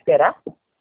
esperar?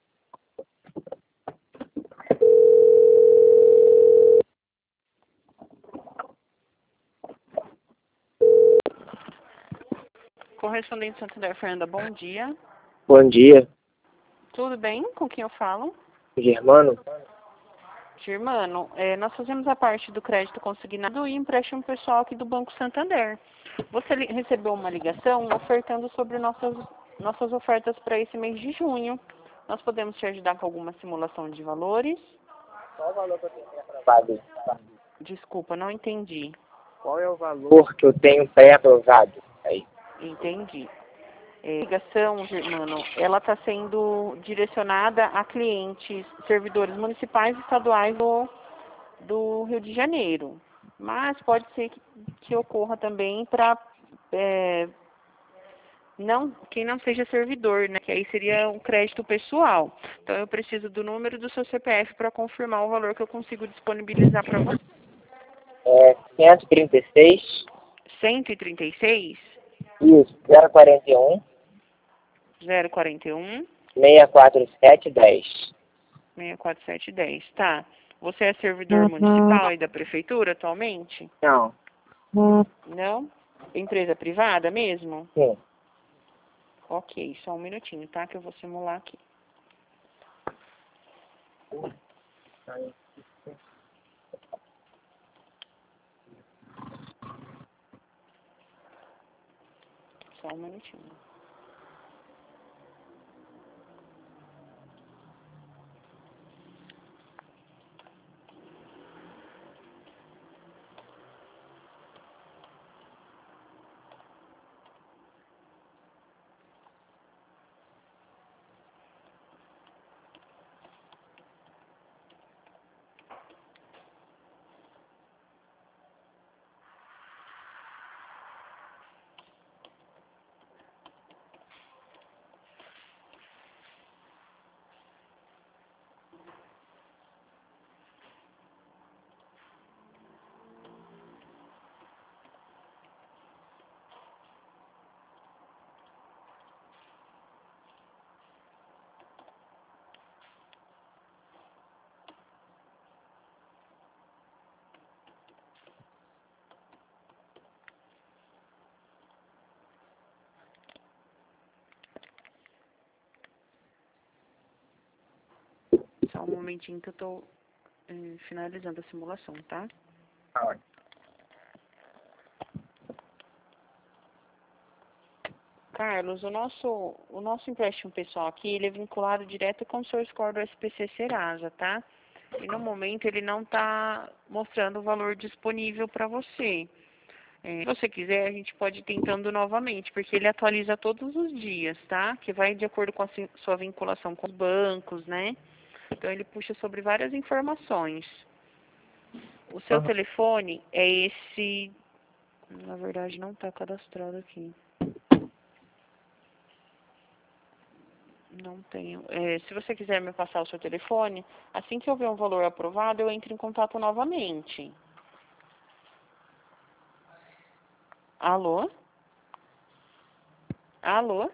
Correspondente Santander, Fernanda, bom dia. Bom dia, Tudo bem? Com quem eu falo? Germano. Germano, nós fazemos a parte do crédito consignado e empréstimo pessoal aqui do Banco Santander. Você recebeu uma ligação ofertando sobre nossas ofertas para esse mês de junho. Nós podemos te ajudar com alguma simulação de valores? Qual o valor que eu tenho pré-aprovado? Desculpa, não entendi. Qual é o valor que eu tenho pré-aprovado? Aí. Entendi. A ligação, Germano, ela está sendo direcionada a clientes, servidores municipais e estaduais do Rio de Janeiro. Mas pode ser que ocorra também para quem não seja servidor, né? Que aí seria um crédito pessoal. Então eu preciso do número do seu CPF para confirmar o valor que eu consigo disponibilizar para você. 136. 136 Isso, 041. 041 64710. 64710. Tá. Você é servidor municipal e da prefeitura atualmente? Não. Não? Empresa privada mesmo? Sim. Ok, só um minutinho, tá? Que eu vou simular aqui. Só um minutinho. Só um momentinho que eu tô finalizando a simulação, tá? Tá ótimo. Carlos, o nosso empréstimo pessoal aqui, ele é vinculado direto com o seu score do SPC Serasa, tá? E no momento ele não está mostrando o valor disponível para você. Se você quiser, a gente pode ir tentando novamente, porque ele atualiza todos os dias, tá? Que vai de acordo com a sua vinculação com os bancos, né? Então ele puxa sobre várias informações. O seu telefone é esse... Na verdade não está cadastrado aqui. Não tenho. Se você quiser me passar o seu telefone, assim que eu ver um valor aprovado, eu entro em contato novamente. Alô? Alô?